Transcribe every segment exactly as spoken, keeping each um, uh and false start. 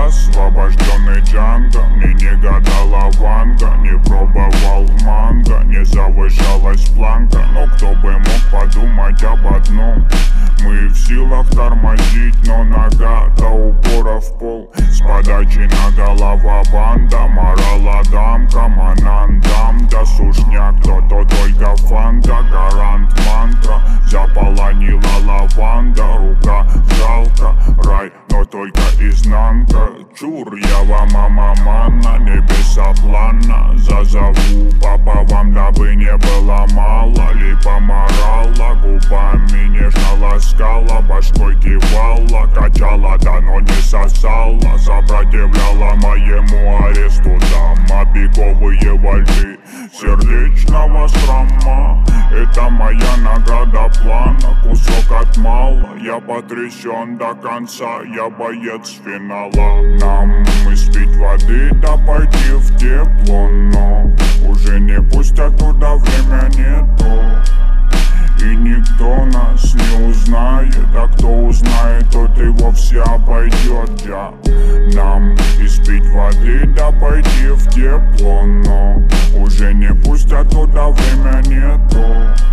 освобожденный Джанго. Мне не гадала Ванга, не пробовал манго, не завышалась планка. Но кто бы мог подумать об одном: мы в силах тормозить, но нога до упора в пол. С подачи на голова банда, морала дамка, манандам, да сушняк, кто-то только фанта, гарант мантра. Заполонила лаванда, рука жалко, рай, но только изнанка. Чур, я вам мама манна, небеса плана. Зазову папа вам, дабы не было мало. Липа морала, губами нежно ласкала, башкой кивала, качала, да но не сосала. Сопротивляла моему аресту дама, пиковые вольты сердечного шрама. Это моя награда плана, кусок от мала. Я потрясен до конца, я боец финала. Нам испить воды, да пойти в тепло, но уже не пустят туда, время нету. И никто нас не узнает, а кто узнает, тот и вовсе обойдет. Я. Нам испить воды, да пойти в тепло, но уже не пустят туда, время нету.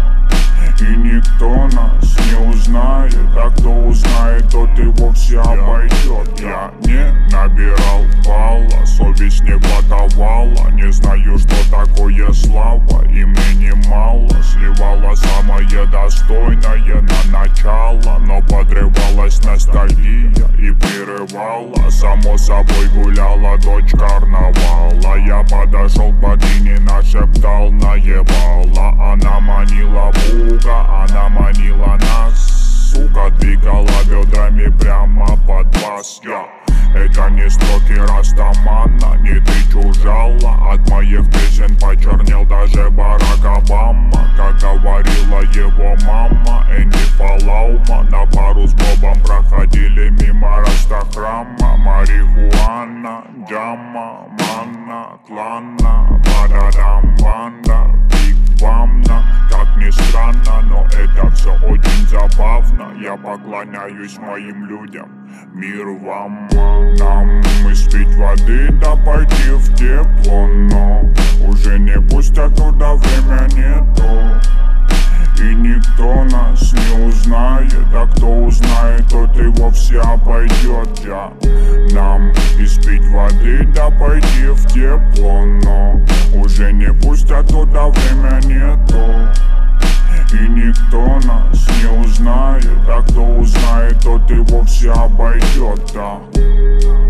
И никто нас не узнает, а кто узнает, тот и вовсе обойдет. Я не набирал балла, совесть не подавала. Не знаю, что такое слава, и мне немало. Сливала самое достойное на начало, но подрывалась ностальгия и прерывала. Само собой гуляла дочь карнавала. Я подошел к богине, нашептал, наебала. Она манила Бога, она манила нас, сука, двигала бедрами прямо под бас. Я. Это не строки Растамана, не ты чужала. От моих песен почернел даже Барак Обама. Как говорила его мама, Энди Фалаума. На пару с Бобом проходили мимо Растахрама. Марихуана, джама, манна, клана, барадам, банда, биг бамна. Как ни странно, но это все очень забавно. Я поклоняюсь моим людям, мир вам. Нам испить воды, да пойти в тепло, но уже не пустят туда, время нету. И никто нас не узнает, а кто узнает, тот и вовсе обойдет. Я. Нам испить воды, да пойти в тепло, но уже не пустят туда, время нету. И никто нас не узнает, а кто узнает, тот и вовсе обойдет. Да.